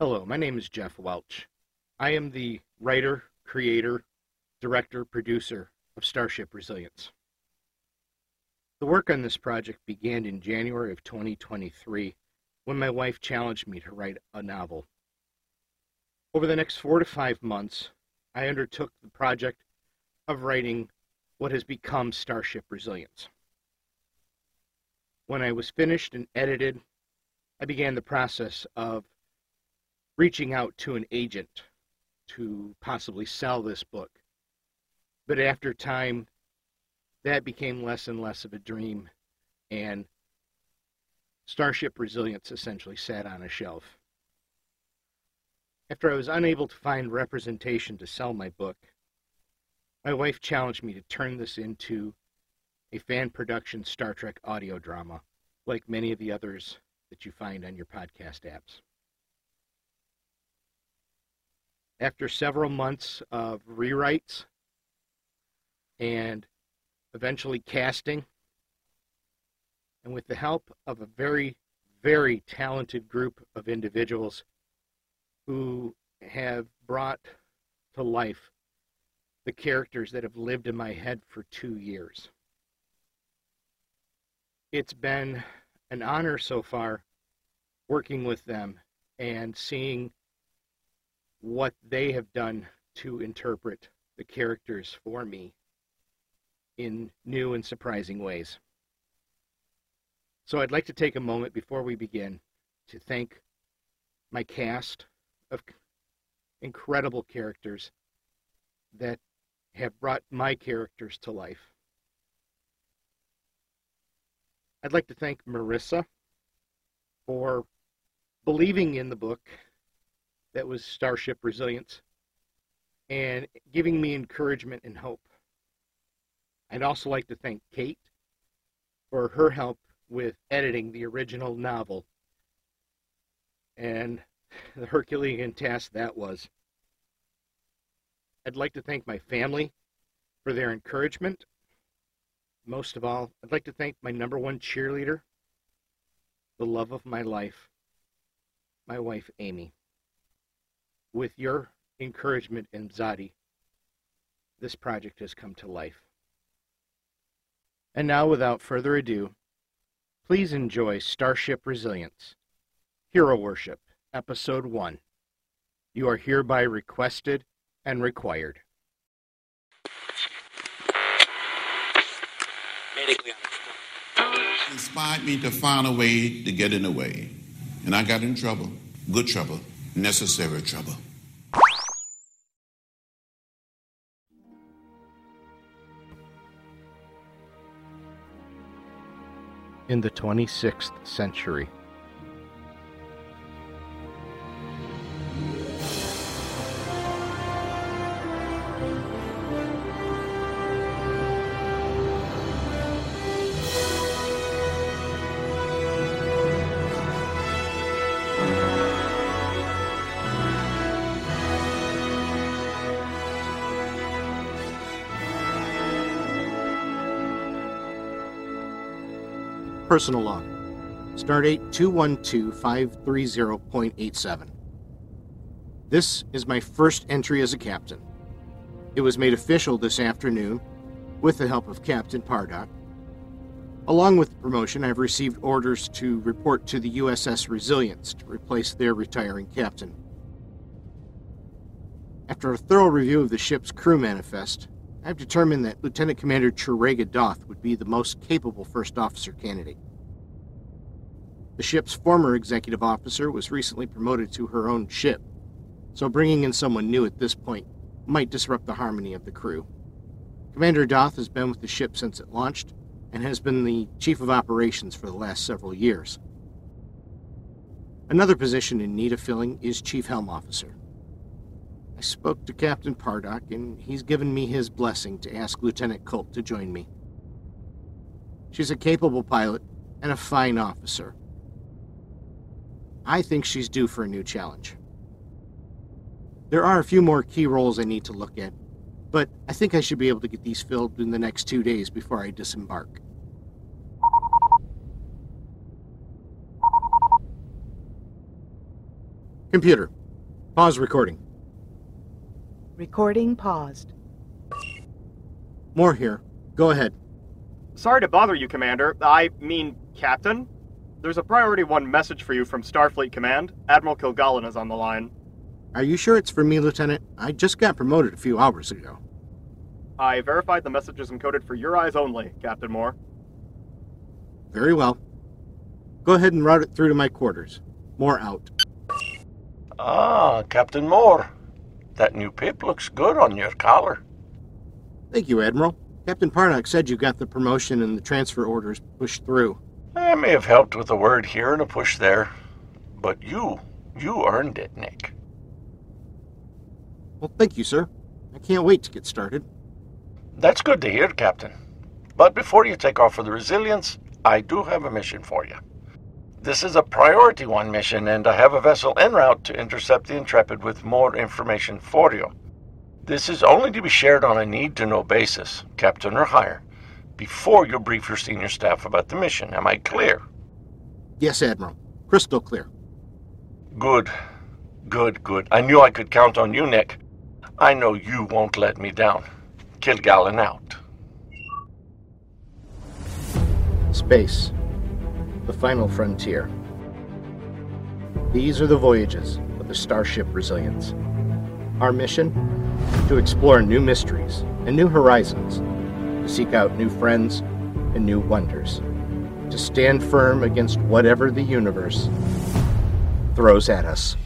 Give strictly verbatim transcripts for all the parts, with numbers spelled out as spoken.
Hello, my name is Jeff Welch. I am the writer, creator, director, producer of Starship Resilience. The work on this project began in January of twenty twenty-three when my wife challenged me to write a novel. Over the next four to five months, I undertook the project of writing what has become Starship Resilience. When I was finished and edited, I began the process of reaching out to an agent to possibly sell this book. But after time, that became less and less of a dream, and Starship Resilience essentially sat on a shelf. After I was unable to find representation to sell my book, my wife challenged me to turn this into a fan production Star Trek audio drama, like many of the others that you find on your podcast apps. After several months of rewrites and eventually casting, and with the help of a very, very talented group of individuals who have brought to life the characters that have lived in my head for two years. It's been an honor so far working with them and seeing what they have done to interpret the characters for me in new and surprising ways. So I'd like to take a moment before we begin to thank my cast of incredible characters that have brought my characters to life. I'd like to thank Marissa for believing in the book that was Starship Resilience and giving me encouragement and hope. I'd also like to thank Kate for her help with editing the original novel and the Herculean task that was. I'd like to thank my family for their encouragement. Most of all, I'd like to thank my number one cheerleader, the love of my life, my wife, Amy. With your encouragement and Zadi, this project has come to life. And now, without further ado, please enjoy Starship Resilience, Hero Worship, Episode one. You are hereby requested and required. Inspired me to find a way to get in the way. And I got in trouble. Good trouble. Necessary trouble. In the twenty-sixth century, personal log, Stardate two one two five three zero point eight seven. This is my first entry as a captain. It was made official this afternoon with the help of Captain Pardock. Along with the promotion, I've received orders to report to the U S S Resilience to replace their retiring captain. After a thorough review of the ship's crew manifest, I've determined that Lieutenant Commander Chirega Doth would be the most capable first officer candidate. The ship's former executive officer was recently promoted to her own ship, so bringing in someone new at this point might disrupt the harmony of the crew. Commander Doth has been with the ship since it launched and has been the chief of operations for the last several years. Another position in need of filling is Chief Helm Officer. I spoke to Captain Pardock, and he's given me his blessing to ask Lieutenant Colt to join me. She's a capable pilot and a fine officer. I think she's due for a new challenge. There are a few more key roles I need to look at, but I think I should be able to get these filled in the next two days before I disembark. Computer, pause recording. Recording paused. More here. Go ahead. Sorry to bother you, Commander. I mean, Captain. There's a Priority One message for you from Starfleet Command. Admiral Kilgallen is on the line. Are you sure it's for me, Lieutenant? I just got promoted a few hours ago. I verified the message is encoded for your eyes only, Captain Moore. Very well. Go ahead and route it through to my quarters. More out. Ah, Captain Moore. That new pip looks good on your collar. Thank you, Admiral. Captain Pardock said you got the promotion and the transfer orders pushed through. I may have helped with a word here and a push there, but you, you earned it, Nick. Well, thank you, sir. I can't wait to get started. That's good to hear, Captain. But before you take off for the Resilience, I do have a mission for you. This is a Priority One mission, and I have a vessel en route to intercept the Intrepid with more information for you. This is only to be shared on a need-to-know basis, Captain or higher, before you brief your senior staff about the mission. Am I clear? Yes, Admiral. Crystal clear. Good. Good, good. I knew I could count on you, Nick. I know you won't let me down. Kilgallen out. Space. The final frontier. These are the voyages of the Starship Resilience. Our mission? To explore new mysteries and new horizons, to seek out new friends and new wonders, to stand firm against whatever the universe throws at us.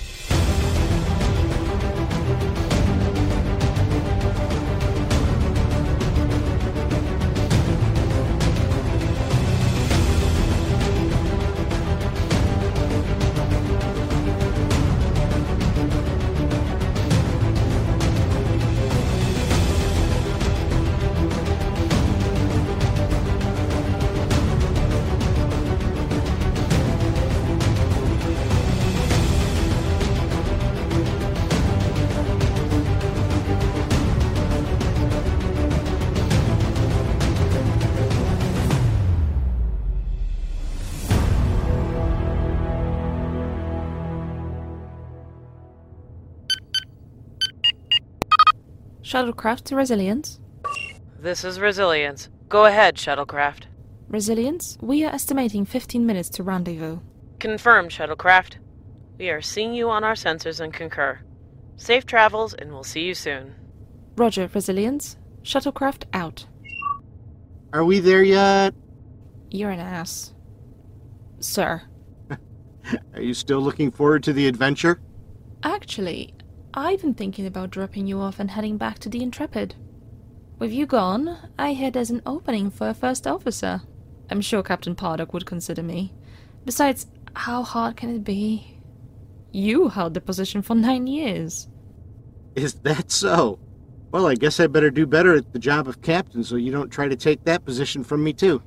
Shuttlecraft to Resilience. This is Resilience. Go ahead, Shuttlecraft. Resilience, we are estimating fifteen minutes to rendezvous. Confirmed, Shuttlecraft. We are seeing you on our sensors and concur. Safe travels, and we'll see you soon. Roger, Resilience. Shuttlecraft out. Are we there yet? You're an ass. Sir. Are you still looking forward to the adventure? Actually, I've been thinking about dropping you off and heading back to the Intrepid. With you gone, I hear there's an opening for a first officer. I'm sure Captain Pardock would consider me. Besides, how hard can it be? You held the position for nine years. Is that so? Well, I guess I better do better at the job of captain so you don't try to take that position from me too.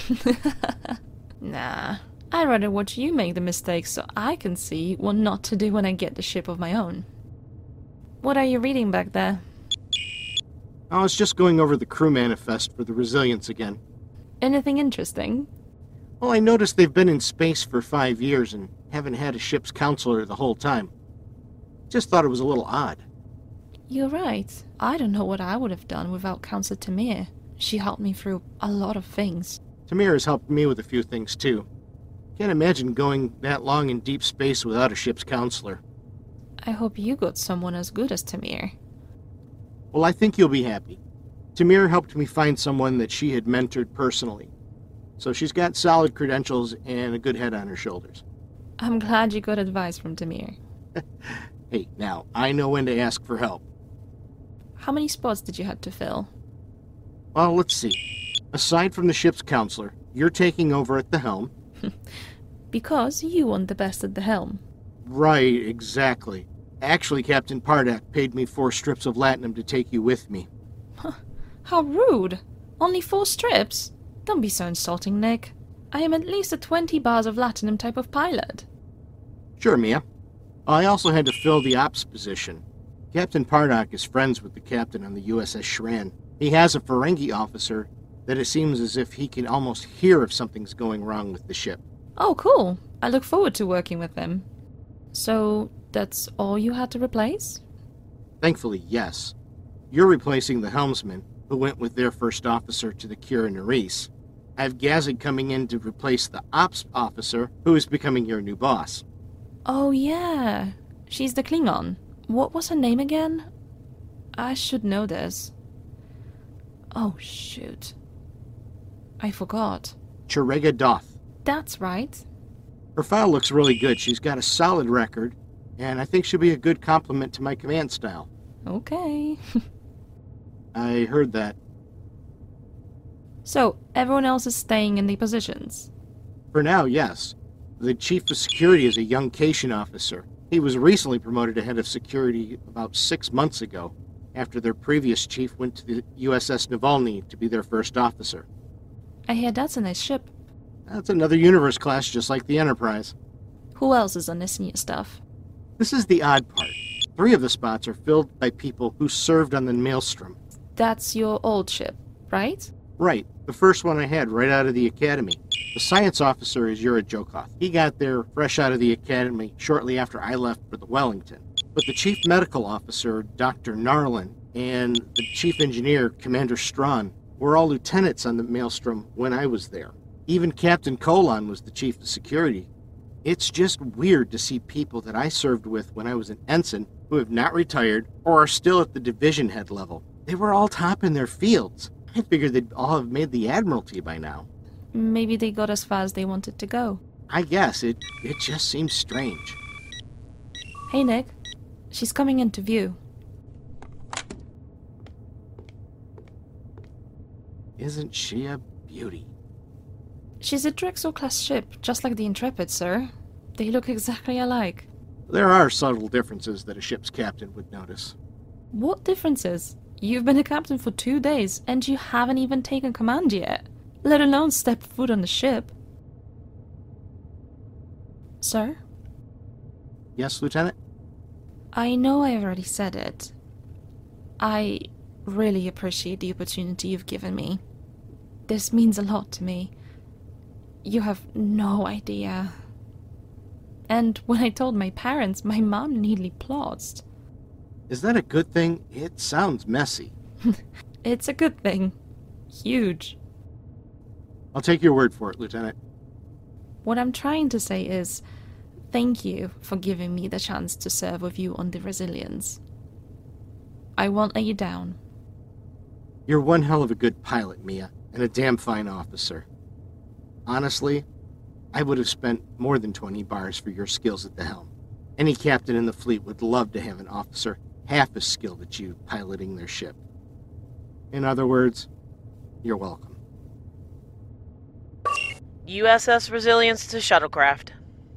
Nah, I'd rather watch you make the mistakes so I can see what not to do when I get the ship of my own. What are you reading back there? I was just going over the crew manifest for the Resilience again. Anything interesting? Well, I noticed they've been in space for five years and haven't had a ship's counselor the whole time. Just thought it was a little odd. You're right. I don't know what I would have done without Counselor Tamir. She helped me through a lot of things. Tamir has helped me with a few things, too. Can't imagine going that long in deep space without a ship's counselor. I hope you got someone as good as Tamir. Well, I think you'll be happy. Tamir helped me find someone that she had mentored personally. So she's got solid credentials and a good head on her shoulders. I'm glad you got advice from Tamir. Hey, now, I know when to ask for help. How many spots did you have to fill? Well, let's see. Aside from the ship's counselor, you're taking over at the helm. Because you want the best at the helm. Right, exactly. Actually, Captain Pardock paid me four strips of latinum to take you with me. Huh, how rude. Only four strips? Don't be so insulting, Nick. I am at least a twenty bars of latinum type of pilot. Sure, Mia. I also had to fill the ops position. Captain Pardock is friends with the captain on the U S S Shran. He has a Ferengi officer that it seems as if he can almost hear if something's going wrong with the ship. Oh, cool. I look forward to working with them. So, that's all you had to replace? Thankfully, yes. You're replacing the helmsman, who went with their first officer to the Kira Nerys. I have Gazig coming in to replace the ops officer, who is becoming your new boss. Oh yeah, she's the Klingon. What was her name again? I should know this. Oh shoot. I forgot. Chirega Doth. That's right. Her file looks really good. She's got a solid record, and I think she'll be a good complement to my command style. Okay. I heard that. So, everyone else is staying in the positions? For now, yes. The chief of security is a young Cation officer. He was recently promoted to head of security about six months ago, after their previous chief went to the U S S Navalny to be their first officer. I hear that's a nice ship. That's another universe class just like the Enterprise. Who else is on this new stuff? This is the odd part. Three of the spots are filled by people who served on the Maelstrom. That's your old ship, right? Right. The first one I had right out of the academy. The science officer is Yura Jokoth. He got there fresh out of the academy shortly after I left for the Wellington. But the chief medical officer, Doctor Narlin, and the chief engineer, Commander Strawn, were all lieutenants on the Maelstrom when I was there. Even Captain Colon was the chief of security. It's just weird to see people that I served with when I was an ensign who have not retired or are still at the division head level. They were all top in their fields. I figured they'd all have made the Admiralty by now. Maybe they got as far as they wanted to go. I guess. It, it just seems strange. Hey, Nick. She's coming into view. Isn't she a beauty? She's a Drexel-class ship, just like the Intrepid, sir. They look exactly alike. There are subtle differences that a ship's captain would notice. What differences? You've been a captain for two days, and you haven't even taken command yet, let alone stepped foot on the ship. Sir? Yes, Lieutenant? I know I already said it. I really appreciate the opportunity you've given me. This means a lot to me. You have no idea. And when I told my parents, my mom nearly plotzed. Is that a good thing? It sounds messy. It's a good thing. Huge. I'll take your word for it, Lieutenant. What I'm trying to say is, thank you for giving me the chance to serve with you on the Resilience. I won't let you down. You're one hell of a good pilot, Mia, and a damn fine officer. Honestly, I would have spent more than twenty bars for your skills at the helm. Any captain in the fleet would love to have an officer half as skilled as you piloting their ship. In other words, you're welcome. U S S Resilience to shuttlecraft.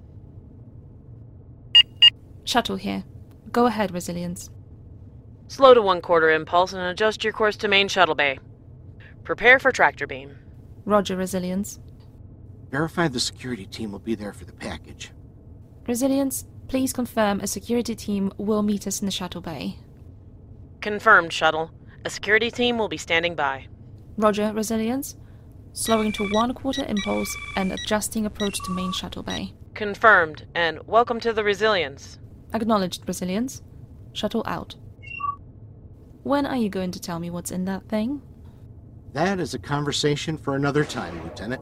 Shuttle here. Go ahead, Resilience. Slow to one quarter impulse and adjust your course to main shuttle bay. Prepare for tractor beam. Roger, Resilience. Verify the security team will be there for the package. Resilience, please confirm a security team will meet us in the shuttle bay. Confirmed, shuttle. A security team will be standing by. Roger, Resilience. Slowing to one quarter impulse and adjusting approach to main shuttle bay. Confirmed, and welcome to the Resilience. Acknowledged, Resilience. Shuttle out. When are you going to tell me what's in that thing? That is a conversation for another time, Lieutenant.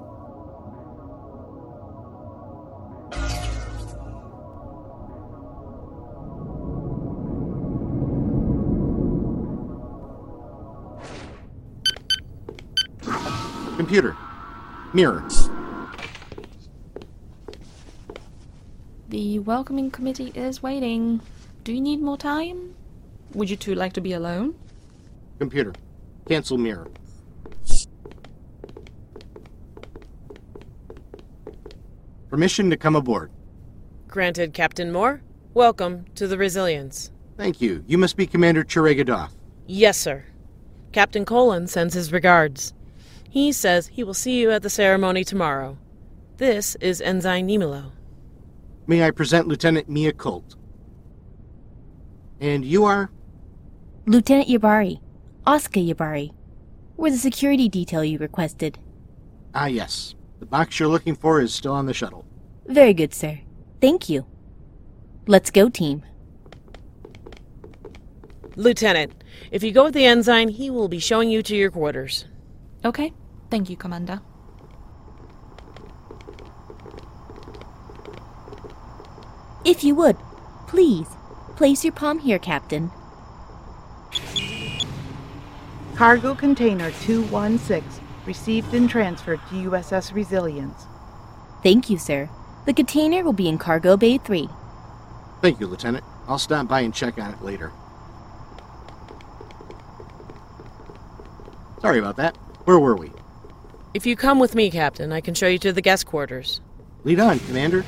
Computer. Mirror. The welcoming committee is waiting. Do you need more time? Would you two like to be alone? Computer. Cancel mirror. Permission to come aboard. Granted, Captain Moore. Welcome to the Resilience. Thank you. You must be Commander Chirega Doth. Yes, sir. Captain Colon sends his regards. He says he will see you at the ceremony tomorrow. This is Ensign Nimilo. May I present Lieutenant Mia Colt? And you are? Lieutenant Yabari. Oscar Yabari. We're the security detail you requested. Ah, yes. The box you're looking for is still on the shuttle. Very good, sir. Thank you. Let's go, team. Lieutenant, if you go with the Ensign, he will be showing you to your quarters. Okay. Thank you, Commander. If you would, please, place your palm here, Captain. Cargo container two one six, received and transferred to U S S Resilience. Thank you, sir. The container will be in Cargo Bay three. Thank you, Lieutenant. I'll stop by and check on it later. Sorry about that. Where were we? If you come with me, Captain, I can show you to the guest quarters. Lead on, Commander.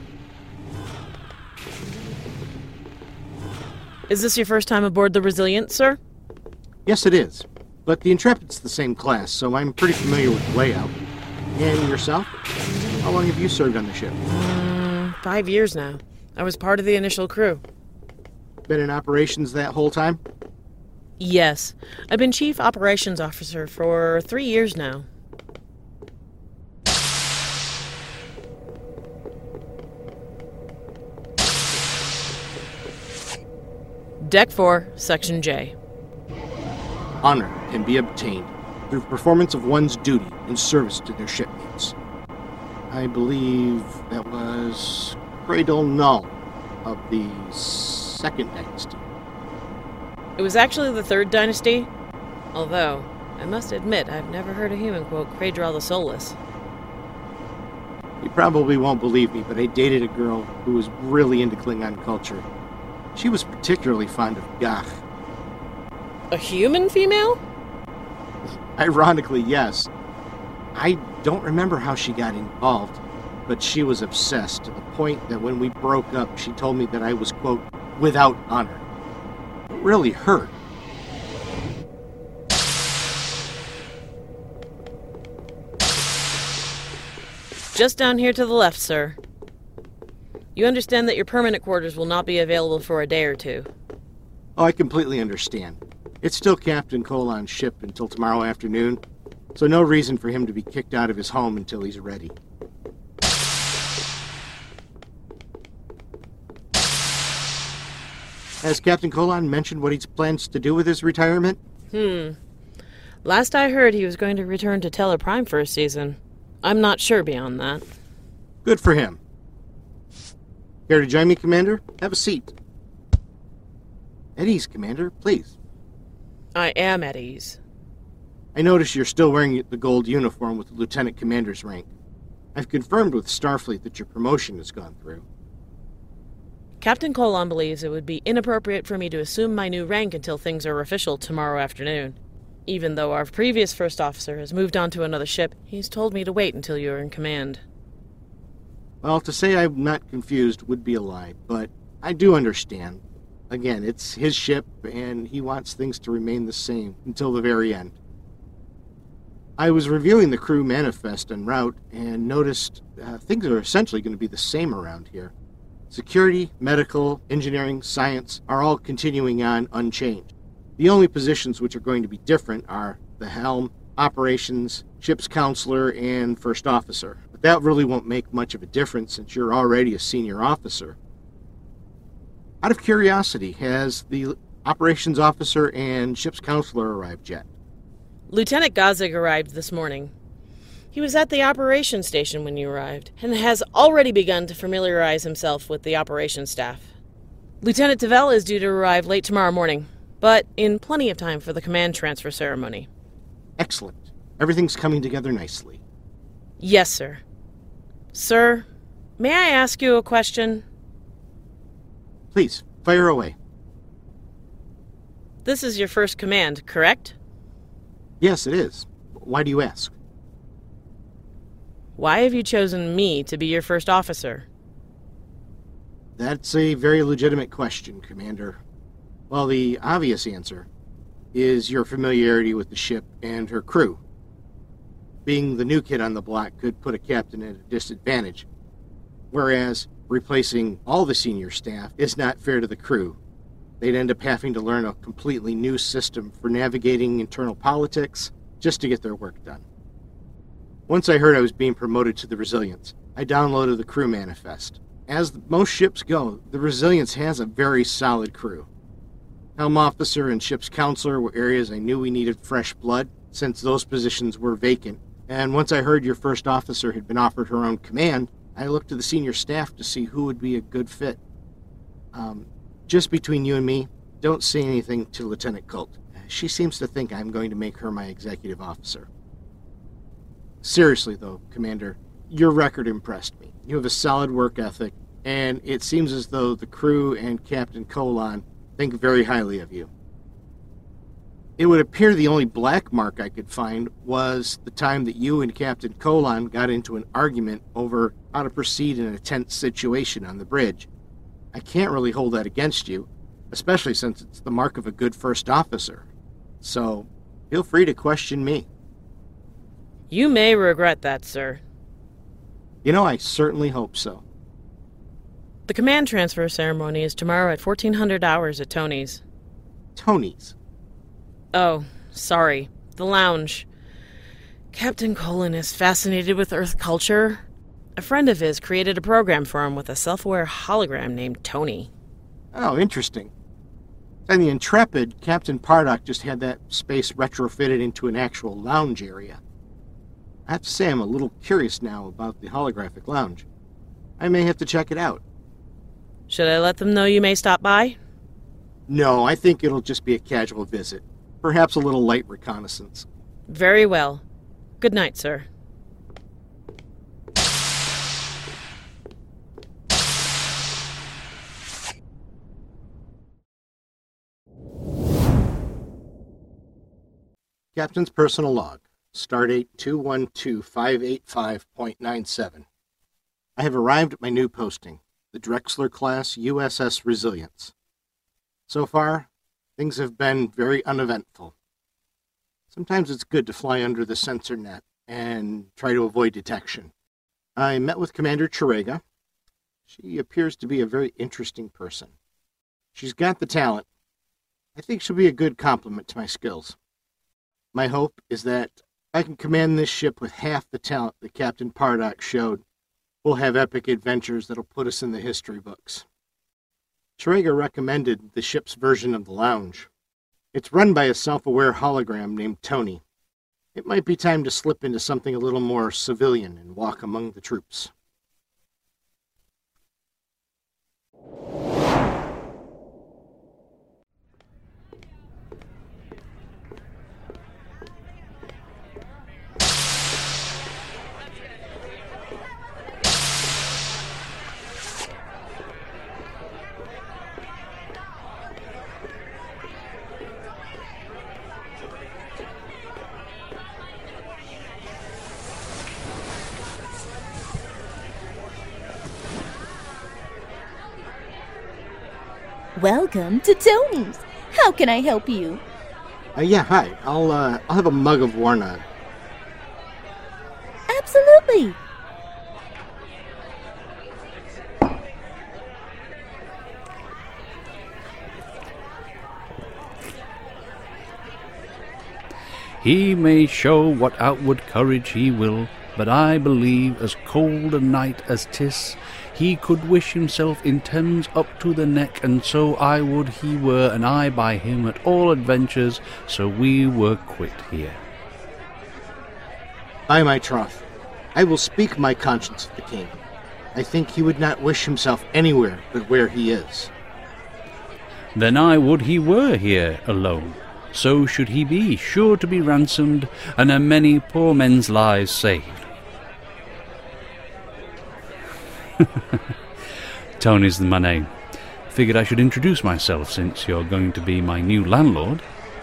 Is this your first time aboard the Resilience, sir? Yes, it is. But the Intrepid's the same class, so I'm pretty familiar with the layout. And yourself? How long have you served on the ship? Mm, five years now. I was part of the initial crew. Been in operations that whole time? Yes. I've been Chief Operations Officer for three years now. Deck four, Section J. Honor can be obtained through performance of one's duty in service to their shipmates. I believe that was Cradle Null of the Second Dynasty. It was actually the Third Dynasty, although, I must admit, I've never heard a human quote Cradral the Soulless. You probably won't believe me, but I dated a girl who was really into Klingon culture. She was particularly fond of Gach. A human female? Ironically, yes. I don't remember how she got involved, but she was obsessed to the point that when we broke up, she told me that I was, quote, without honor. It really hurt. Just down here to the left, sir. You understand that your permanent quarters will not be available for a day or two. Oh, I completely understand. It's still Captain Colon's ship until tomorrow afternoon, so no reason for him to be kicked out of his home until he's ready. Has Captain Colon mentioned what he plans to do with his retirement? Hmm. Last I heard, he was going to return to Teller Prime for a season. I'm not sure beyond that. Good for him. Care to join me, Commander? Have a seat. At ease, Commander, please. I am at ease. I notice you're still wearing the gold uniform with the Lieutenant Commander's rank. I've confirmed with Starfleet that your promotion has gone through. Captain Colon believes it would be inappropriate for me to assume my new rank until things are official tomorrow afternoon. Even though our previous first officer has moved on to another ship, he's told me to wait until you are in command. Well, to say I'm not confused would be a lie, but I do understand. Again, it's his ship, and he wants things to remain the same until the very end. I was reviewing the crew manifest en route and noticed uh, things are essentially going to be the same around here. Security, medical, engineering, science are all continuing on unchanged. The only positions which are going to be different are the helm, operations, ship's counselor, and first officer. But that really won't make much of a difference since you're already a senior officer. Out of curiosity, has the operations officer and ship's counselor arrived yet? Lieutenant Gazig arrived this morning. He was at the operations station when you arrived, and has already begun to familiarize himself with the operations staff. Lieutenant Tavel is due to arrive late tomorrow morning, but in plenty of time for the command transfer ceremony. Excellent. Everything's coming together nicely. Yes, sir. Sir, may I ask you a question? Please, fire away. This is your first command, correct? Yes, it is. Why do you ask? Why have you chosen me to be your first officer? That's a very legitimate question, Commander. Well, the obvious answer is your familiarity with the ship and her crew. Being the new kid on the block could put a captain at a disadvantage, whereas replacing all the senior staff is not fair to the crew. They'd end up having to learn a completely new system for navigating internal politics just to get their work done. Once I heard I was being promoted to the Resilience, I downloaded the crew manifest. As most ships go, the Resilience has a very solid crew. Helm officer and ship's counselor were areas I knew we needed fresh blood, since those positions were vacant. And once I heard your first officer had been offered her own command, I looked to the senior staff to see who would be a good fit. Um, just between you and me, don't say anything to Lieutenant Colt. She seems to think I'm going to make her my executive officer. Seriously, though, Commander, your record impressed me. You have a solid work ethic, and it seems as though the crew and Captain Colon think very highly of you. It would appear the only black mark I could find was the time that you and Captain Colon got into an argument over how to proceed in a tense situation on the bridge. I can't really hold that against you, especially since it's the mark of a good first officer. So, feel free to question me. You may regret that, sir. You know, I certainly hope so. The command transfer ceremony is tomorrow at fourteen hundred hours at Tony's. Tony's? Oh, sorry. The lounge. Captain Colon is fascinated with Earth culture. A friend of his created a program for him with a self-aware hologram named Tony. Oh, interesting. And the Intrepid, Captain Pardock just had that space retrofitted into an actual lounge area. I have to say I'm a little curious now about the holographic lounge. I may have to check it out. Should I let them know you may stop by? No, I think it'll just be a casual visit. Perhaps a little light reconnaissance. Very well. Good night, sir. Captain's personal log. Stardate two one two five eight five point nine seven. I have arrived at my new posting, the Drexler class U S S Resilience. So far, things have been very uneventful. Sometimes it's good to fly under the sensor net and try to avoid detection. I met with Commander Chirega. She appears to be a very interesting person. She's got the talent. I think she'll be a good complement to my skills. My hope is that I can command this ship with half the talent that Captain Pardock showed. We'll have epic adventures that'll put us in the history books. Chirega recommended the ship's version of the lounge. It's run by a self-aware hologram named Tony. It might be time to slip into something a little more civilian and walk among the troops. Welcome to Tony's. How can I help you? Uh, yeah, hi. I'll, uh, I'll have a mug of Warnog. Absolutely. He may show what outward courage he will, but I believe as cold a night as 'tis, he could wish himself in Thames up to the neck, and so I would he were, and I by him at all adventures, so we were quit here. By my troth, I will speak my conscience of the king. I think he would not wish himself anywhere but where he is. Then I would he were here alone. So should he be, sure to be ransomed, and a many poor men's lives saved. Tony's my name. Figured I should introduce myself since you're going to be my new landlord.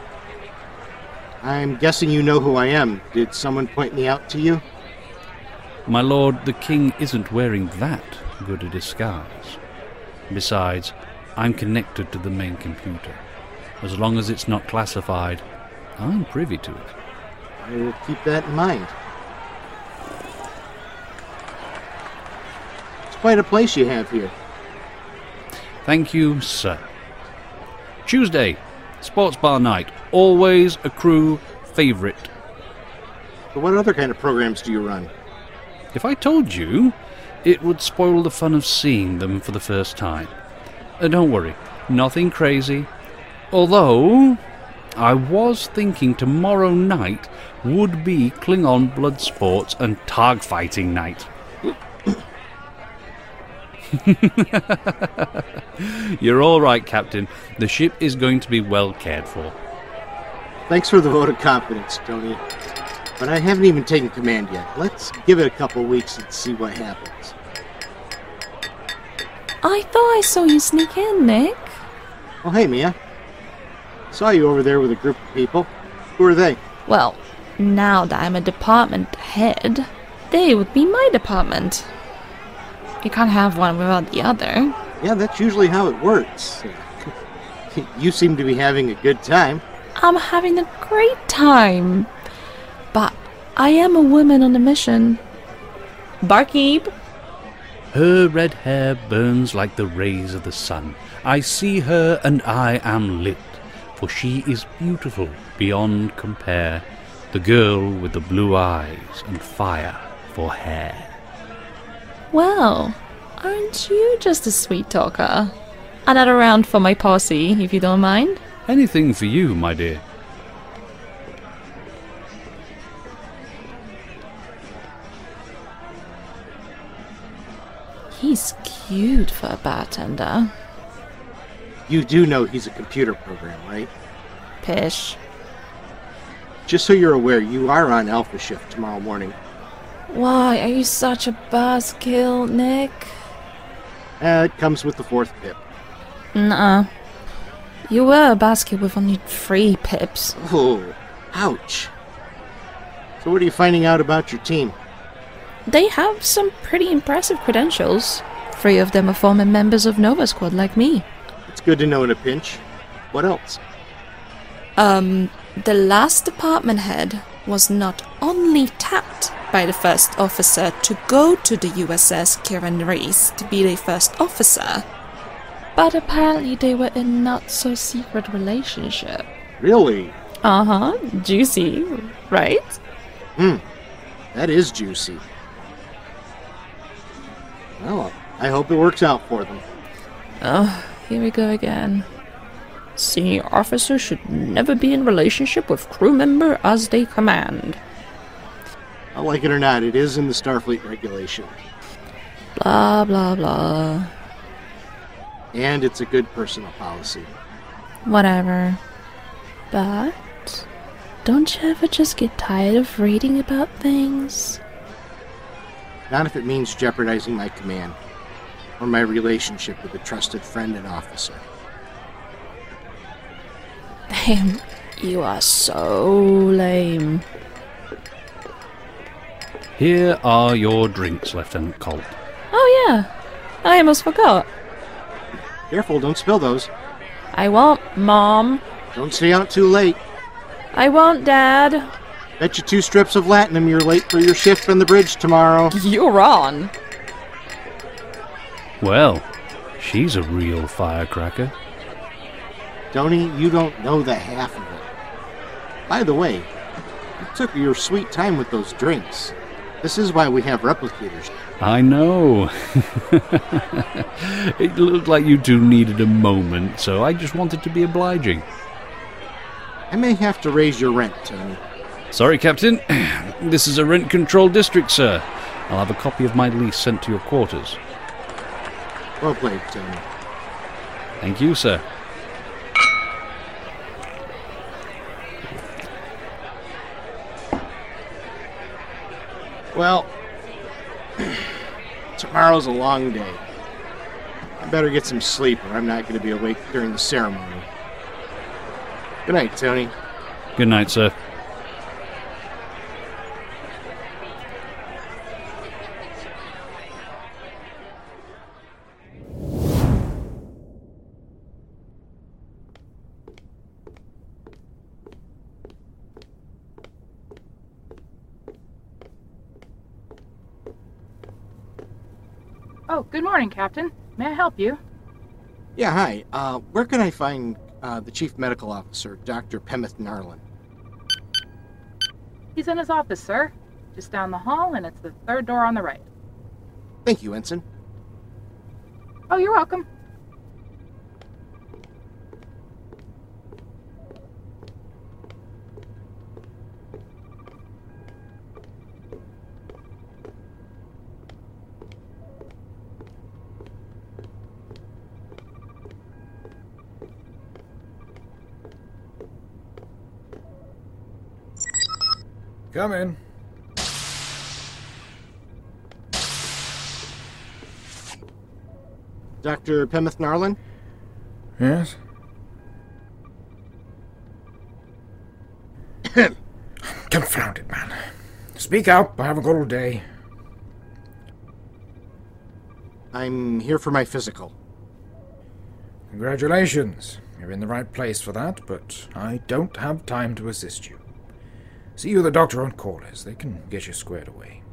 I'm guessing you know who I am. Did someone point me out to you? My lord, the king isn't wearing that good a disguise. Besides, I'm connected to the main computer. As long as it's not classified, I'm privy to it. I will keep that in mind. It's quite a place you have here. Thank you, sir. Tuesday, sports bar night. Always a crew favourite. But what other kind of programs do you run? If I told you, It would spoil the fun of seeing them for the first time. Uh, don't worry, nothing crazy. Although, I was thinking tomorrow night would be Klingon blood sports and targ fighting night. You're all right, Captain. The ship is going to be well cared for. Thanks for the vote of confidence, Tony. But I haven't even taken command yet. Let's give it a couple weeks and see what happens. I thought I saw you sneak in, Nick. Oh, hey, Mia. Saw you over there with a group of people. Who are they? Well, now that I'm a department head, they would be my department. You can't have one without the other. Yeah, that's usually how it works. You seem to be having a good time. I'm having a great time. But I am a woman on a mission. Barkeep. Her red hair burns like the rays of the sun. I see her and I am lit, for she is beautiful beyond compare, the girl with the blue eyes and fire for hair. Well, aren't you just a sweet talker? Another round for my posse, if you don't mind. Anything for you, my dear. He's cute for a bartender. You do know he's a computer program, right? Pish. Just so you're aware, you are on Alpha Shift tomorrow morning. Why are you such a buzzkill, Nick? Uh, it comes with the fourth pip. Nuh-uh. You were a buzzkill with only three pips. Oh, ouch. So what are you finding out about your team? They have some pretty impressive credentials. Three of them are former members of Nova Squad like me. It's good to know in a pinch. What else? Um, the last department head was not only tapped by the first officer to go to the U S S Kieran Reese to be the first officer, but apparently they were in not-so-secret relationship. Really? Uh-huh. Juicy, right? Hmm. That is juicy. Well, I hope it works out for them. Oh, here we go again. Senior officer should never be in relationship with crew member as they command. Well, like it or not, it is in the Starfleet regulation. Blah, blah, blah. And it's a good personal policy. Whatever. But don't you ever just get tired of reading about things? Not if it means jeopardizing my command, or my relationship with a trusted friend and officer. Damn, you are so lame. Here are your drinks, Lieutenant Colt. Oh yeah, I almost forgot. Careful, don't spill those. I won't, Mom. Don't stay out too late. I won't, Dad. Bet you two strips of latinum you're late for your shift on the bridge tomorrow. You're on. Well, she's a real firecracker. Tony, you don't know the half of it. By the way, you took your sweet time with those drinks. This is why we have replicators. I know. It looked like you two needed a moment, so I just wanted to be obliging. I may have to raise your rent, Tony. Sorry, Captain. This is a rent-controlled district, sir. I'll have a copy of my lease sent to your quarters. Well played, Tony. Thank you, sir. Well, tomorrow's a long day. I better get some sleep or I'm not going to be awake during the ceremony. Good night, Tony. Good night, sir. Oh, good morning, Captain. May I help you? Yeah, hi. Uh, where can I find uh, the Chief Medical Officer, Doctor Pemeth Narlin? He's in his office, sir. Just down the hall, and it's the third door on the right. Thank you, Ensign. Oh, you're welcome. Come in. Doctor Pemeth Narlin? Yes? Confound it, man. Speak up. I haven't got all day. I'm here for my physical. Congratulations. You're in the right place for that, but I don't have time to assist you. See who the doctor on call is. They can get you squared away.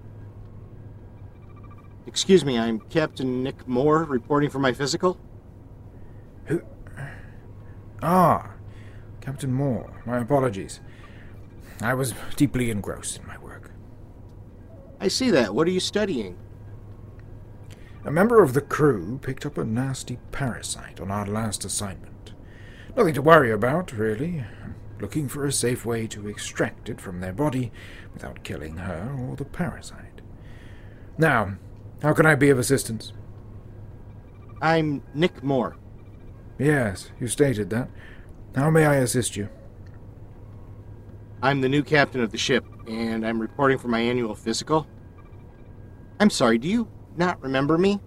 Excuse me, I'm Captain Nick Moore, reporting for my physical. Who? Ah, Captain Moore. My apologies. I was deeply engrossed in my work. I see that. What are you studying? A member of the crew picked up a nasty parasite on our last assignment. Nothing to worry about, really. I'm looking for a safe way to extract it from their body without killing her or the parasite. Now, how can I be of assistance? I'm Nick Moore. Yes, you stated that. How may I assist you? I'm the new captain of the ship, and I'm reporting for my annual physical. I'm sorry, do you not remember me?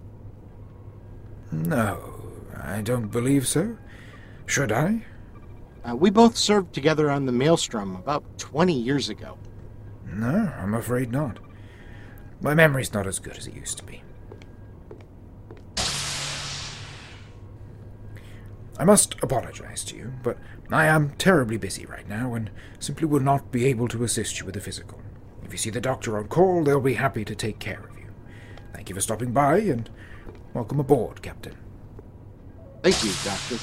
No, I don't believe so. Should I? Uh, we both served together on the Maelstrom about twenty years ago. No, I'm afraid not. My memory's not as good as it used to be. I must apologize to you, but I am terribly busy right now and simply will not be able to assist you with the physical. If you see the doctor on call, they'll be happy to take care of you. Thank you for stopping by, and welcome aboard, Captain. Thank you, Doctor.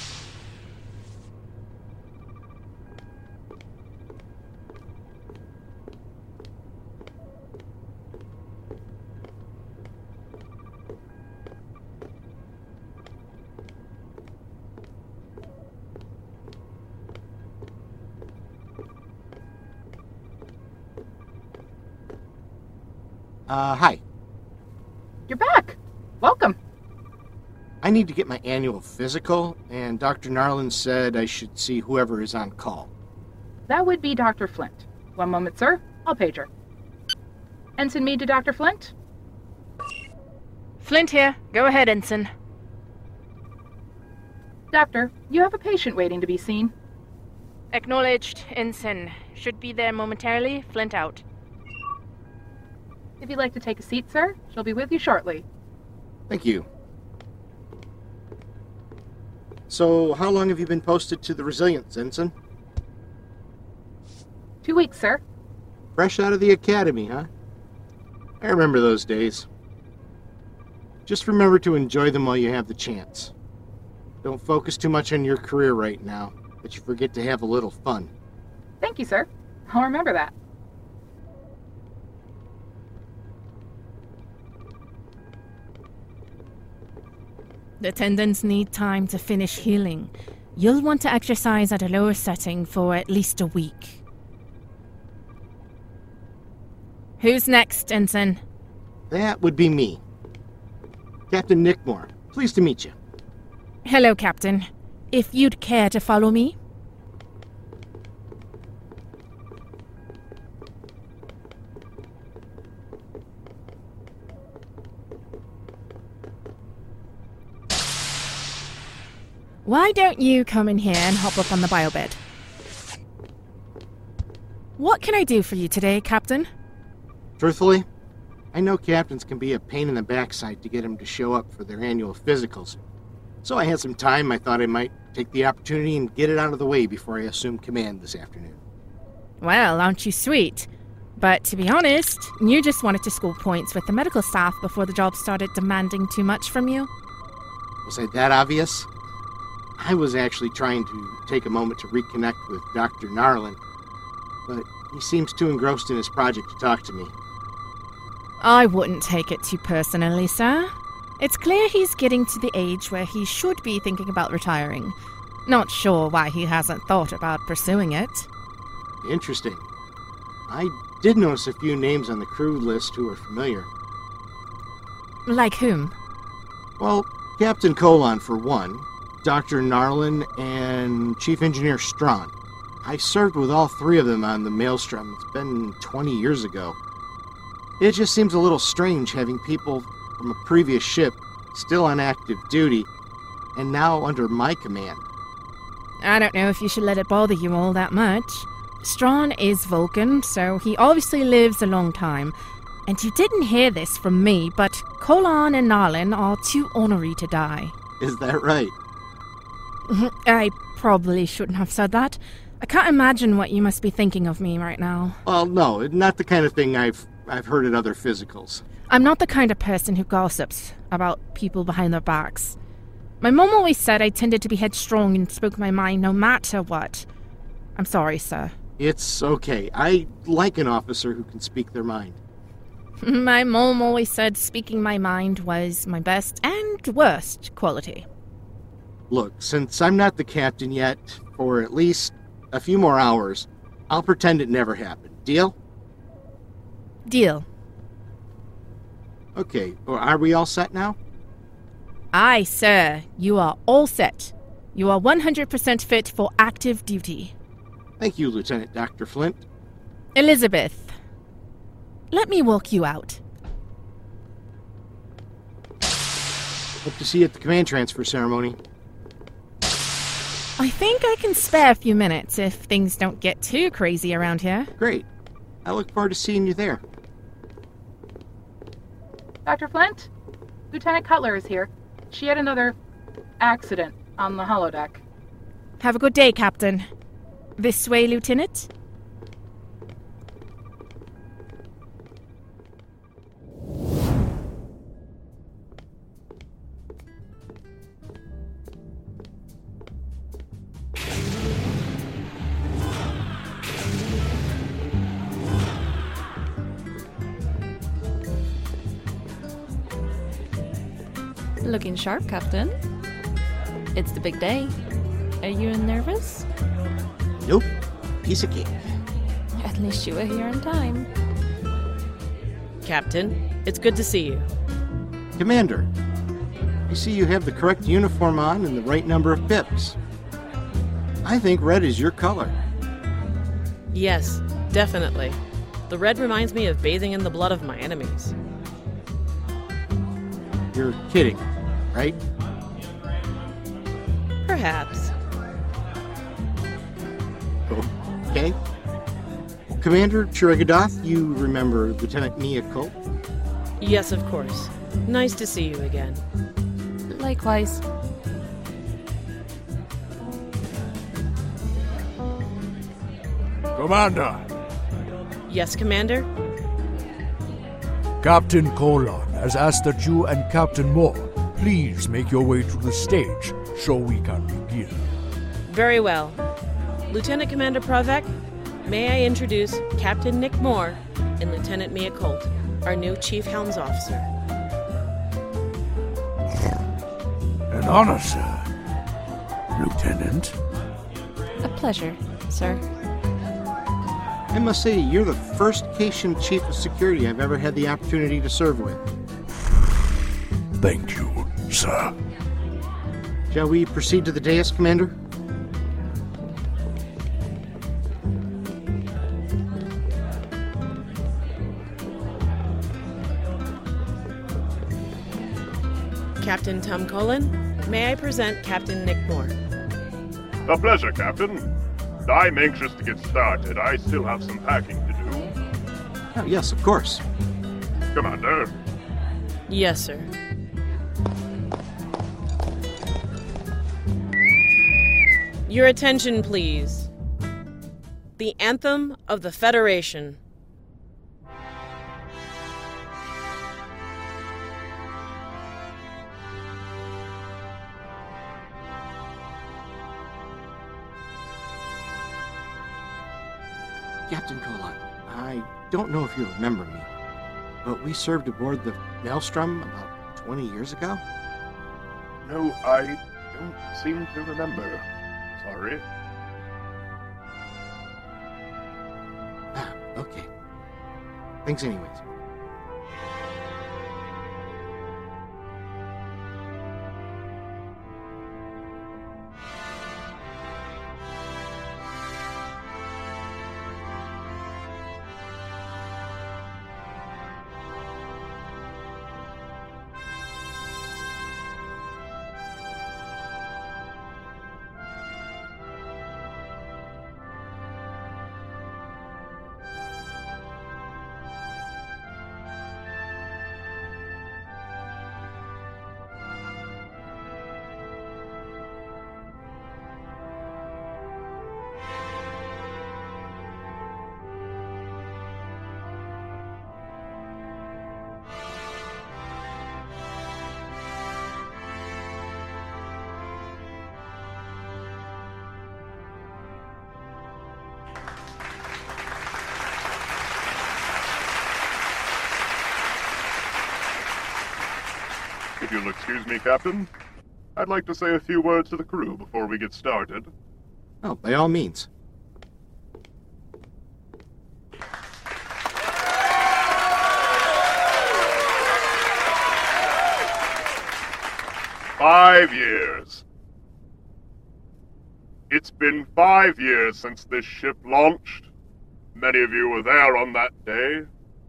Uh, hi. You're back. Welcome. I need to get my annual physical, and Doctor Narlin said I should see whoever is on call. That would be Doctor Flint. One moment, sir. I'll page her. Ensign Meade to Doctor Flint. Flint here. Go ahead, Ensign. Doctor, you have a patient waiting to be seen. Acknowledged, Ensign. Should be there momentarily. Flint out. If you'd like to take a seat, sir, she'll be with you shortly. Thank you. So, how long have you been posted to the Resilience, Ensign? Two weeks, sir. Fresh out of the academy, huh? I remember those days. Just remember to enjoy them while you have the chance. Don't focus too much on your career right now, but you forget to have a little fun. Thank you, sir. I'll remember that. The tendons need time to finish healing. You'll want to exercise at a lower setting for at least a week. Who's next, Ensign? That would be me. Captain Nick Moore. Pleased to meet you. Hello, Captain. If you'd care to follow me? Why don't you come in here and hop up on the biobed? What can I do for you today, Captain? Truthfully, I know captains can be a pain in the backside to get them to show up for their annual physicals. So I had some time. I thought I might take the opportunity and get it out of the way before I assume command this afternoon. Well, aren't you sweet? But to be honest, you just wanted to score points with the medical staff before the job started demanding too much from you. Was I that obvious? I was actually trying to take a moment to reconnect with Doctor Narlin, but he seems too engrossed in his project to talk to me. I wouldn't take it too personally, sir. It's clear he's getting to the age where he should be thinking about retiring. Not sure why he hasn't thought about pursuing it. Interesting. I did notice a few names on the crew list who are familiar. Like whom? Well, Captain Colon for one, Doctor Narlin, and Chief Engineer Strawn. I served with all three of them on the Maelstrom. It's been twenty years ago. It just seems a little strange having people from a previous ship still on active duty and now under my command. I don't know if you should let it bother you all that much. Strawn is Vulcan, so he obviously lives a long time. And you didn't hear this from me, but Colon and Narlin are too ornery to die. Is that right? I probably shouldn't have said that. I can't imagine what you must be thinking of me right now. Well, no, not the kind of thing I've I've heard at other physicals. I'm not the kind of person who gossips about people behind their backs. My mom always said I tended to be headstrong and spoke my mind no matter what. I'm sorry, sir. It's okay. I like an officer who can speak their mind. My mom always said speaking my mind was my best and worst quality. Look, since I'm not the captain yet, for at least a few more hours, I'll pretend it never happened. Deal? Deal. Okay, well, are we all set now? Aye, sir. You are all set. You are one hundred percent fit for active duty. Thank you, Lieutenant Doctor Flint. Elizabeth, let me walk you out. Hope to see you at the command transfer ceremony. I think I can spare a few minutes if things don't get too crazy around here. Great. I look forward to seeing you there. Doctor Flint? Lieutenant Cutler is here. She had another accident on the holodeck. Have a good day, Captain. This way, Lieutenant. Looking sharp, Captain. It's the big day. Are you nervous? Nope. Piece of cake. At least you were here in time. Captain, it's good to see you. Commander, you see you have the correct uniform on and the right number of pips. I think red is your color. Yes, definitely. The red reminds me of bathing in the blood of my enemies. You're kidding, right? Perhaps. Okay. Commander Chirigadoth, you remember Lieutenant Mia Colt? Yes, of course. Nice to see you again. Likewise. Commander! Yes, Commander? Captain Colon has asked that you and Captain Moore please make your way to the stage so we can begin. Very well. Lieutenant Commander Pravec, may I introduce Captain Nick Moore and Lieutenant Mia Colt, our new Chief Helms Officer. An honor, sir. Lieutenant. A pleasure, sir. I must say, you're the first Cation Chief of Security I've ever had the opportunity to serve with. Thank you, sir. Shall we proceed to the dais, Commander? Captain Tom Colon, may I present Captain Nick Moore. A pleasure, Captain. I'm anxious to get started. I still have some packing to do. Oh, yes, of course. Commander. Yes, sir. Your attention, please. The Anthem of the Federation. Captain Colon, I don't know if you remember me, but we served aboard the Maelstrom about twenty years ago? No, I don't seem to remember. Sorry. Ah, okay. Thanks anyways. If you'll excuse me, Captain, I'd like to say a few words to the crew before we get started. Oh, by all means. Five years. It's been five years since this ship launched. Many of you were there on that day.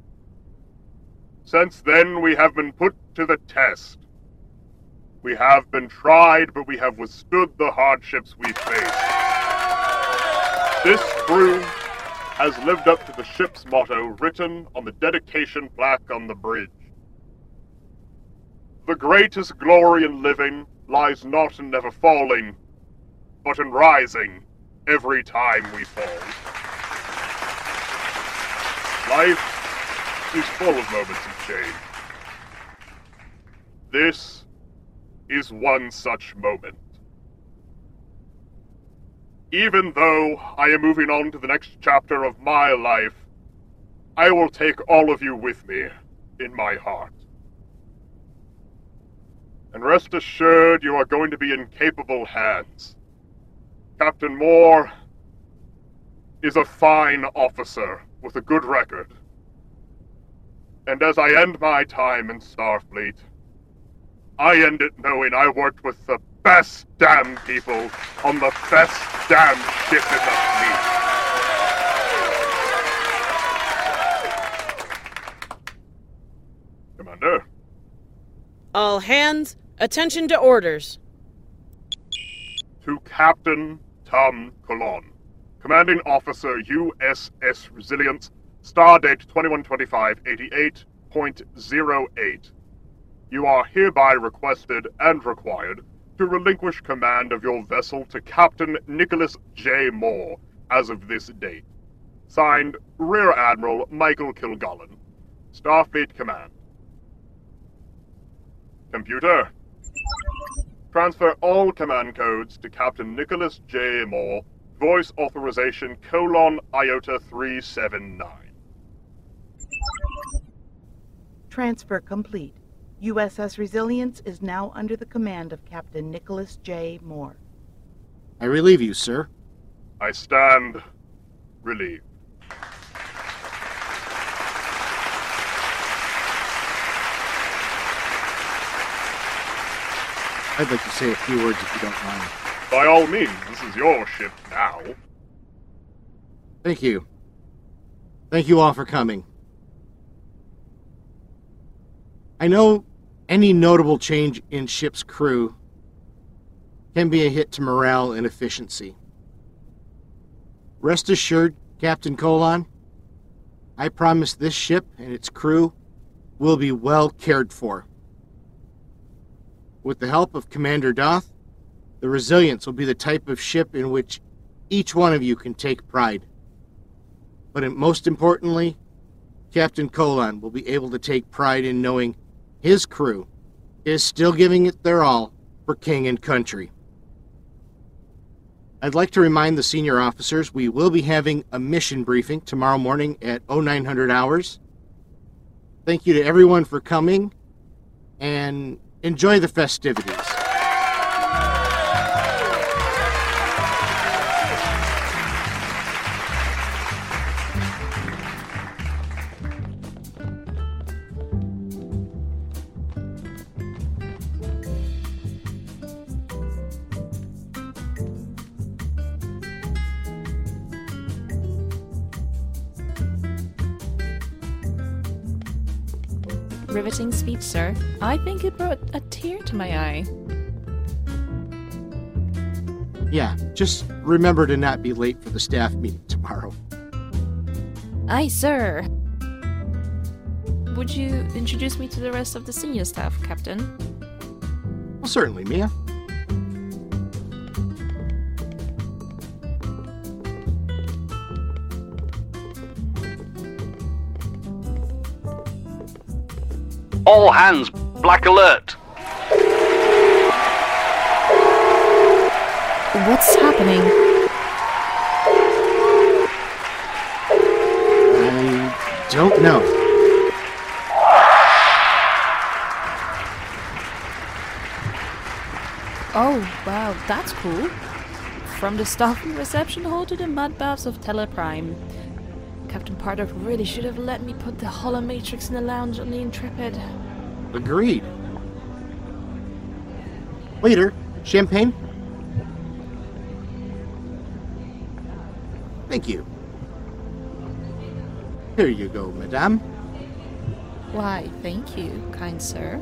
Since then, we have been put to the test. We have been tried, but we have withstood the hardships we faced. This crew has lived up to the ship's motto written on the dedication plaque on the bridge. The greatest glory in living lies not in never falling, but in rising every time we fall. Life is full of moments of change. This is one such moment. Even though I am moving on to the next chapter of my life, I will take all of you with me in my heart. And rest assured you are going to be in capable hands. Captain Moore is a fine officer with a good record. And as I end my time in Starfleet, I end it knowing I worked with the best damn people on the best damn ship in the fleet. Commander? All hands, attention to orders. To Captain Tom Colon, Commanding Officer U S S Resilience, Stardate twenty-one twenty-five eighty-eight point oh eight. You are hereby requested and required to relinquish command of your vessel to Captain Nicholas J. Moore as of this date. Signed, Rear Admiral Michael Kilgallen, Starfleet Command. Computer, transfer all command codes to Captain Nicholas J. Moore, voice authorization colon iota three seven nine. Transfer complete. U S S Resilience is now under the command of Captain Nicholas J. Moore. I relieve you, sir. I stand relieved. I'd like to say a few words if you don't mind. By all means, this is your ship now. Thank you. Thank you all for coming. I know any notable change in ship's crew can be a hit to morale and efficiency. Rest assured, Captain Colon, I promise this ship and its crew will be well cared for. With the help of Commander Doth, the Resilience will be the type of ship in which each one of you can take pride. But most importantly, Captain Colon will be able to take pride in knowing his crew is still giving it their all for king and country. I'd like to remind the senior officers we will be having a mission briefing tomorrow morning at oh nine hundred hours. thank you to everyone for coming, and enjoy the festivities. Riveting speech, sir. I think it brought a tear to my eye. Yeah, just remember to not be late for the staff meeting tomorrow. Aye, sir. Would you introduce me to the rest of the senior staff, Captain? Well, certainly, Mia. All hands, black alert! What's happening? I don't know. Oh, wow, that's cool. From the stuffy reception hall to the mud baths of Teleprime. Captain Pardok really should have let me put the holomatrix in the lounge on the Intrepid. Agreed. Waiter, champagne? Thank you. Here you go, madame. Why, thank you, kind sir.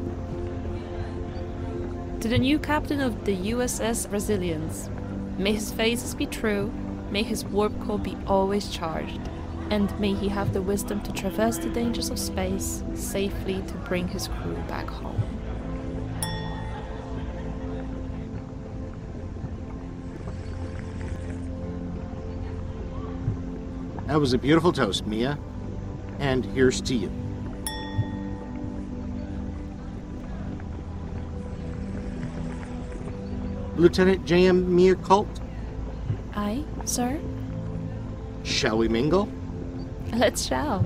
To the new captain of the U S S Resilience. May his phases be true, may his warp core be always charged, and may he have the wisdom to traverse the dangers of space safely to bring his crew back home. That was a beautiful toast, Mia. And here's to you. Lieutenant J M Mia Colt? Aye, sir? Shall we mingle? Let's shall.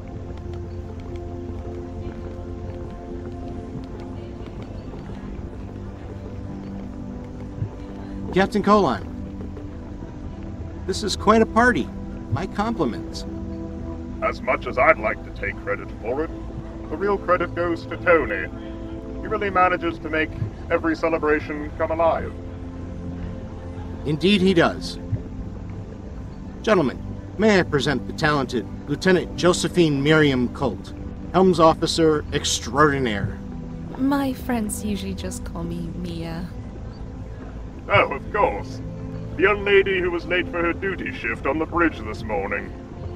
Captain Colon, this is quite a party. My compliments. As much as I'd like to take credit for it, the real credit goes to Tony. He really manages to make every celebration come alive. Indeed he does. Gentlemen, may I present the talented Lieutenant Josephine Miriam Colt, Helms Officer Extraordinaire. My friends usually just call me Mia. Oh, of course. The young lady who was late for her duty shift on the bridge this morning.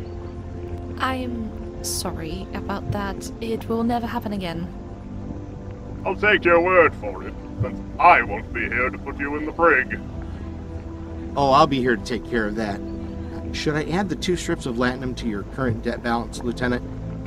I'm sorry about that. It will never happen again. I'll take your word for it, since I won't be here to put you in the brig. Oh, I'll be here to take care of that. Should I add the two strips of latinum to your current debt balance, Lieutenant?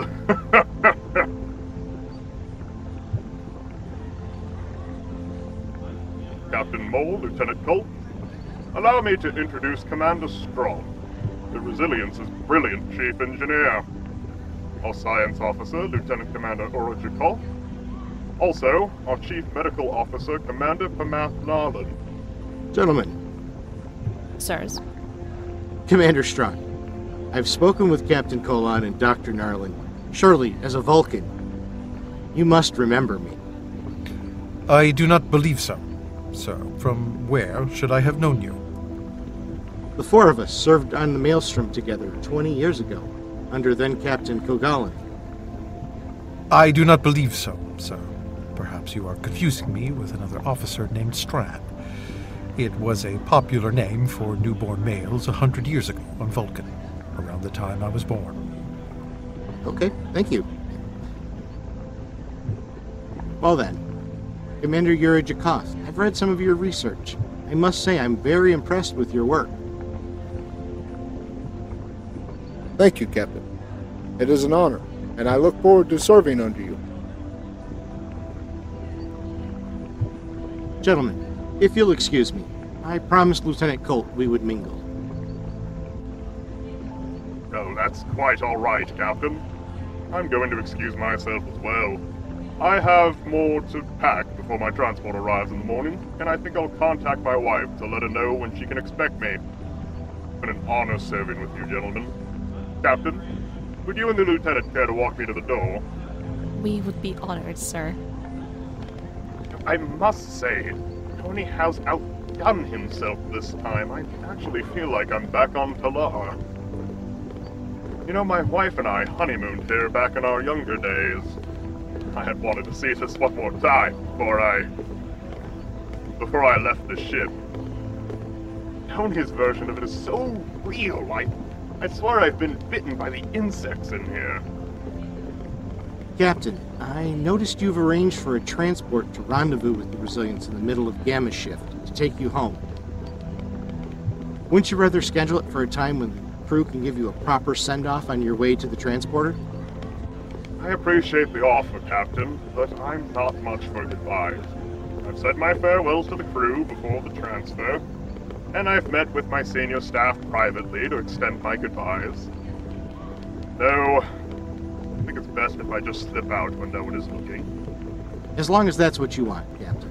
Captain Mole, Lieutenant Colt, allow me to introduce Commander Strong, the Resilience's brilliant chief engineer. Our science officer, Lieutenant Commander Orojakov. Also, our chief medical officer, Commander Pamath Narland. Gentlemen. Sirs. Commander Strong, I've spoken with Captain Colon and Doctor Narland. Surely, as a Vulcan, you must remember me. I do not believe so. So, from where should I have known you? The four of us served on the Maelstrom together twenty years ago, under then-Captain Kogalan. I do not believe so, sir. Perhaps you are confusing me with another officer named Strab. It was a popular name for newborn males a hundred years ago on Vulcan, around the time I was born. Okay, thank you. Well then, Commander Yuri Jakov, I've read some of your research. I must say I'm very impressed with your work. Thank you, Captain. It is an honor, and I look forward to serving under you. Gentlemen, if you'll excuse me, I promised Lieutenant Colt we would mingle. Oh, that's quite all right, Captain. I'm going to excuse myself as well. I have more to pack before my transport arrives in the morning, and I think I'll contact my wife to let her know when she can expect me. It's been an honor serving with you, gentlemen. Captain, would you and the lieutenant care to walk me to the door? We would be honored, sir. I must say, Tony has outdone himself this time. I actually feel like I'm back on Talar. You know, my wife and I honeymooned here back in our younger days. I had wanted to see this one more time before I... before I left the ship. Tony's version of it is so real. I, I swear I've been bitten by the insects in here. Captain, I noticed you've arranged for a transport to rendezvous with the Resilience in the middle of Gamma Shift to take you home. Wouldn't you rather schedule it for a time when the crew can give you a proper send-off on your way to the transporter? I appreciate the offer, Captain, but I'm not much for goodbyes. I've said my farewells to the crew before the transfer, and I've met with my senior staff privately to extend my goodbyes. No, I think it's best if I just slip out when no one is looking. As long as that's what you want, Captain.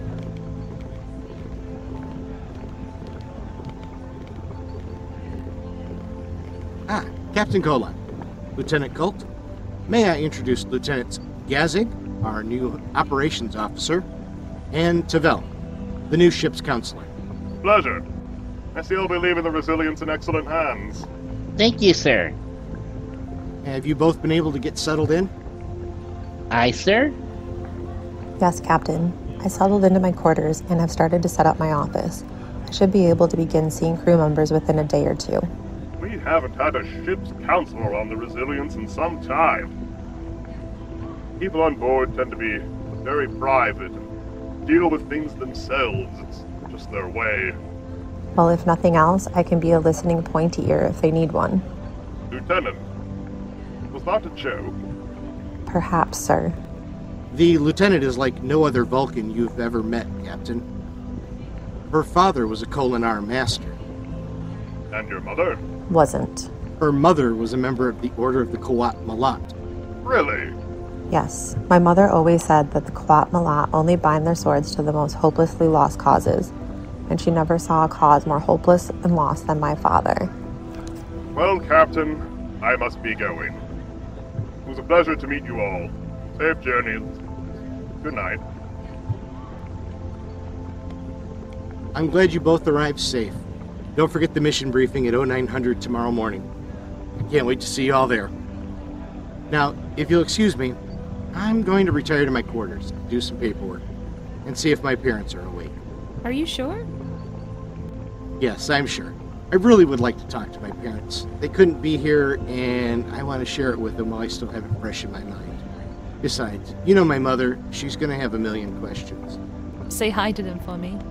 Ah, Captain Colon. Lieutenant Colt. May I introduce Lieutenants Gazig, our new operations officer, and Tavel, the new ship's counselor. Pleasure. I see you'll be leaving the Resilience in excellent hands. Thank you, sir. Have you both been able to get settled in? Aye, sir? Yes, Captain. I settled into my quarters and have started to set up my office. I should be able to begin seeing crew members within a day or two. We haven't had a ship's counselor on the Resilience in some time. People on board tend to be very private and deal with things themselves. It's just their way. Well, if nothing else, I can be a listening pointy ear if they need one. Lieutenant, was that a joke? Perhaps, sir. The lieutenant is like no other Vulcan you've ever met, Captain. Her father was a Kolinar master. And your mother? Wasn't. Her mother was a member of the Order of the Qowat Milat. Really? Yes. My mother always said that the Qowat Milat only bind their swords to the most hopelessly lost causes, and she never saw a cause more hopeless and lost than my father. Well, Captain, I must be going. It was a pleasure to meet you all. Safe journeys. Good night. I'm glad you both arrived safe. Don't forget the mission briefing at oh nine hundred tomorrow morning. I can't wait to see you all there. Now, if you'll excuse me, I'm going to retire to my quarters, do some paperwork, and see if my parents are awake. Are you sure? Yes, I'm sure. I really would like to talk to my parents. They couldn't be here, and I want to share it with them while I still have it fresh in my mind. Besides, you know my mother, she's going to have a million questions. Say hi to them for me.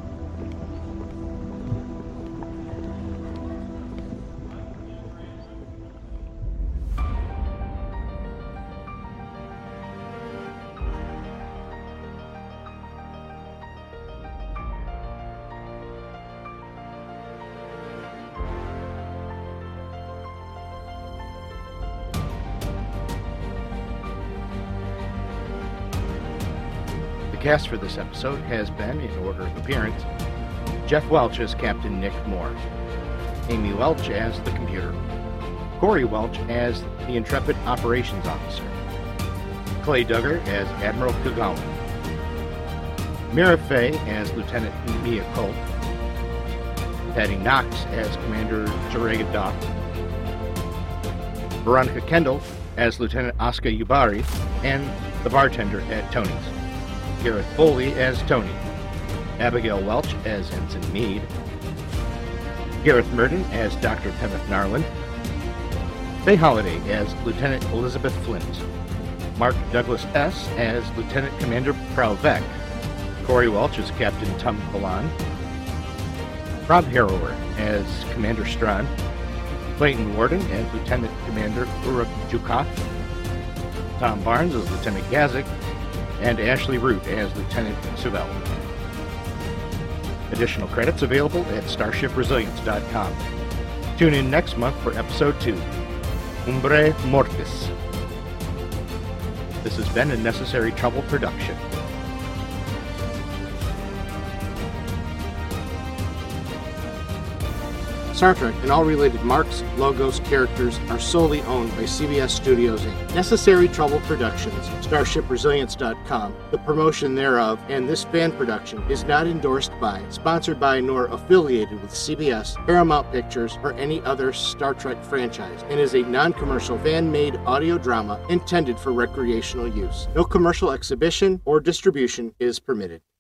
The cast for this episode has been, in order of appearance, Jeff Welch as Captain Nick Moore, Amy Welch as the computer, Corey Welch as the Intrepid Operations Officer, Clay Duggar as Admiral Kilgallen, Mira Fey as Lieutenant Mia Colt, Patty Knox as Commander Jarega Dock, Veronica Kendall as Lieutenant Oscar Yubari, and the bartender at Tony's, Gareth Foley as Tony, Abigail Welch as Ensign Meade, Gareth Murden as Doctor Kenneth Narland, Faye Holliday as Lieutenant Elizabeth Flint, Mark Douglas S. as Lieutenant Commander Pralvek, Corey Welch as Captain Tum Kalan, Rob Harrower as Commander Strawn, Clayton Warden as Lieutenant Commander Uruk Jukoth, Tom Barnes as Lieutenant Gazik, and Ashley Root as Lieutenant Suvell. Additional credits available at starship resilience dot com. Tune in next month for Episode two, Umbre Mortis. This has been a Necessary Trouble production. Star Trek and all related marks, logos, characters are solely owned by C B S Studios Incorporated. Necessary Trouble Productions, Starship Resilience dot com, the promotion thereof, and this fan production is not endorsed by, sponsored by, nor affiliated with C B S, Paramount Pictures, or any other Star Trek franchise, and is a non-commercial fan-made audio drama intended for recreational use. No commercial exhibition or distribution is permitted.